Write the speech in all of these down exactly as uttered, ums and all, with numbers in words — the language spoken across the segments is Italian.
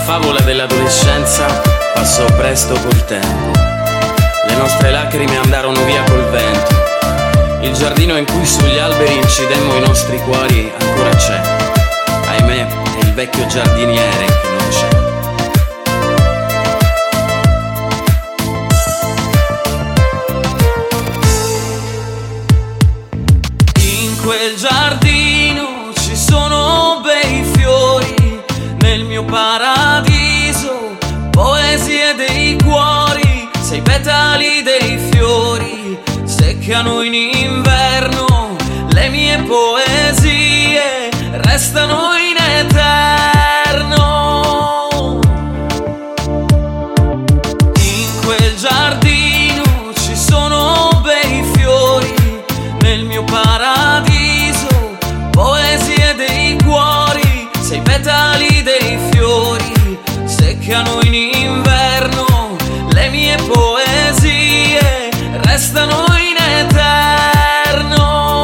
favola dell'adolescenza passò presto col tempo. Le nostre lacrime andarono via col vento. Il giardino in cui sugli alberi incidemmo i nostri cuori ancora c'è. Ahimè, è il vecchio giardiniere che non c'è. In quel giardino ci sono bei fiori, nel mio paradiso, poesie dei cuori, sei petali dei fiori, seccano in inverno, le mie poesie restano in eterno. In quel giardino ci sono bei fiori, nel mio paradiso, poesie dei cuori, sei petali dei fiori, seccano in inverno, le mie poesie restano in eterno.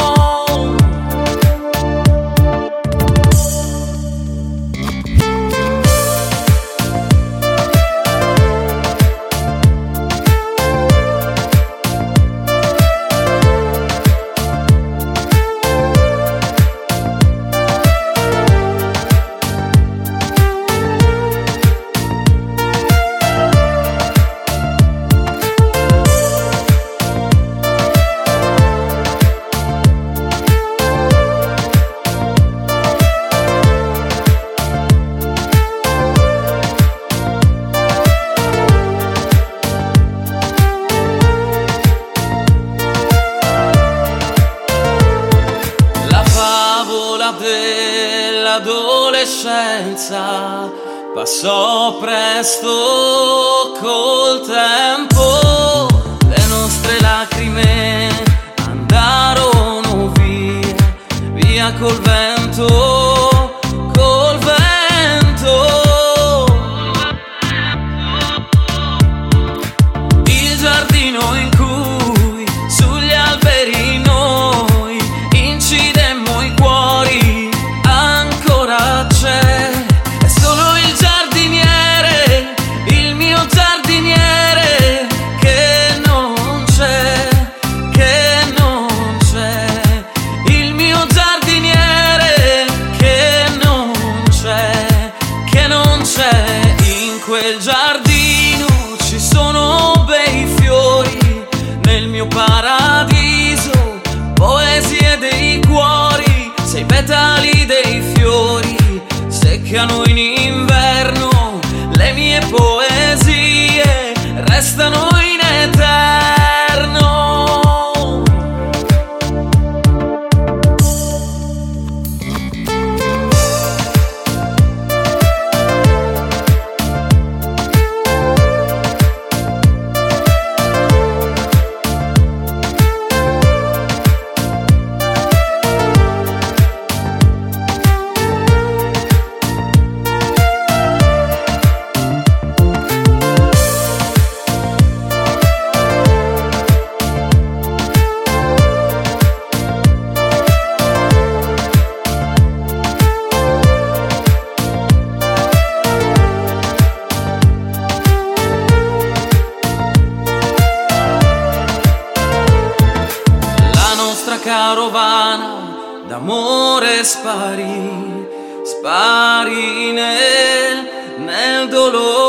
Dell'adolescenza passò presto col tempo, le nostre lacrime andarono via, via col vento, col vento. Il giardino in cui sugli alberi noi incidemmo i cuori ancora c'è, è solo il giardiniere, il mio giardiniere che non c'è, che non c'è, il mio giardiniere che non c'è, che non c'è. In quel giardino ci sono bei fiori, nel mio paradiso, poesie dei cuori, sei petali dei fiori, seccano in inverno, le mie poesie restano in eterno. Carovana d'amore sparì, sparì nel, nel dolore.